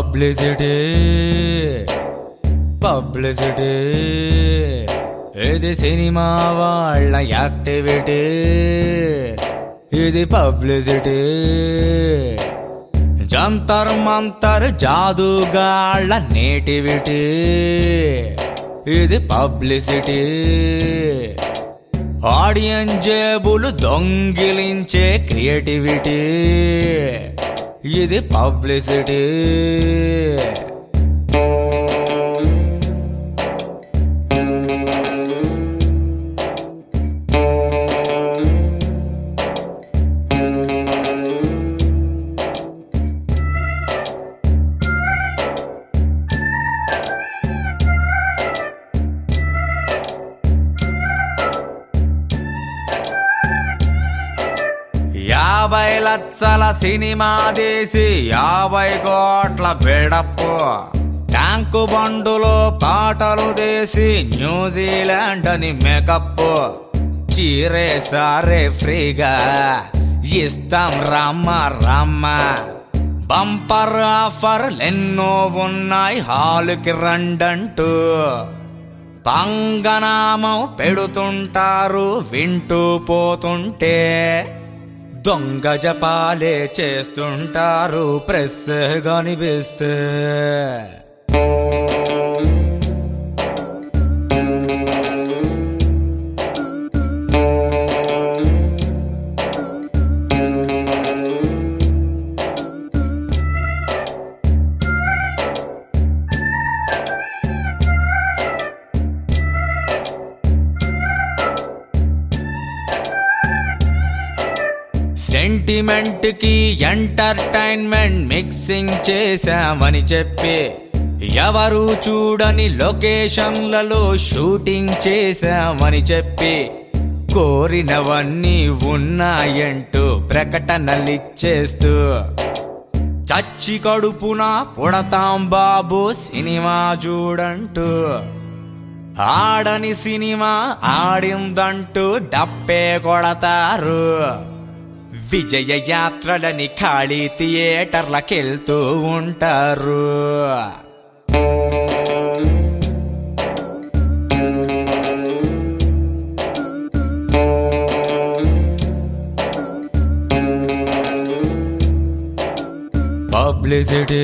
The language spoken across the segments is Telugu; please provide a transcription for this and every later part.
పబ్లిసిటీ పబ్లిసిటీ ఇది సినిమా వాళ్ళ యాక్టివిటీ, ఇది పబ్లిసిటీ. జంతర్ మంతర్ జాదుగాళ్ళ నేటివిటీ, ఇది పబ్లిసిటీ. ఆడియన్స్ జేబులు దొంగిలించే క్రియేటివిటీ, ఇది పబ్లిసిటీ. యాభై లక్షల సినిమా తీసి 50 కోట్ల బిల్డప్, ట్యాంకు బండులో పాటలు తీసి న్యూజిలాండ్ అని మేకప్. చీరే సారే ఫ్రీగా ఇస్తాం రమ్మ రమ్మ, బంపర్ ఆఫర్లెన్నో ఉన్నాయి హాలుకి రండంటూ. పంగనామం పెడుతుంటారు వింటూ పోతుంటే, దొంగ జపాలే చేస్తుంటారు ప్రెస్ కనిపిస్తే. సెంటిమెంట్ కి ఎంటర్టైన్మెంట్ మిక్సింగ్ చేశామని చెప్పి, ఎవరు చూడని లొకేషన్లలో షూటింగ్ చేశామని చెప్పి, కోరినవన్నీ ఉన్నాయంటూ ప్రకటనలిచ్చేస్తూ, చచ్చి కడుపున పుడతాం బాబు సినిమా చూడంటూ, ఆడని సినిమా ఆడిందంటూ డప్పే కొడతారు. విజయ యాత్రలని ఖాళీ థియేటర్లకెళ్తూ ఉంటారు. పబ్లిసిటీ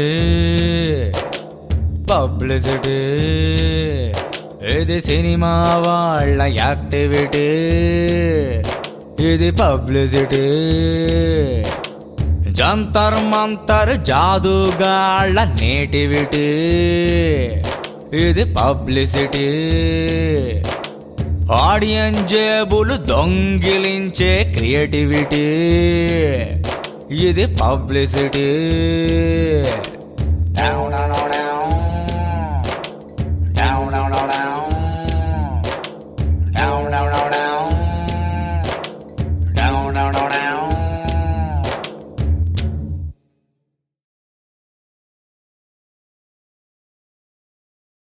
పబ్లిసిటీ ఇది సినిమా వాళ్ళ యాక్టివిటీ, ఇది పబ్లిసిటీ. జంతర్ మంతర్ జాదుగాళ్ళ నేటివిటీ, ఇది పబ్లిసిటీ. ఆడియన్స్ జేబులు దొంగిలించే క్రియేటివిటీ, ఇది పబ్లిసిటీ.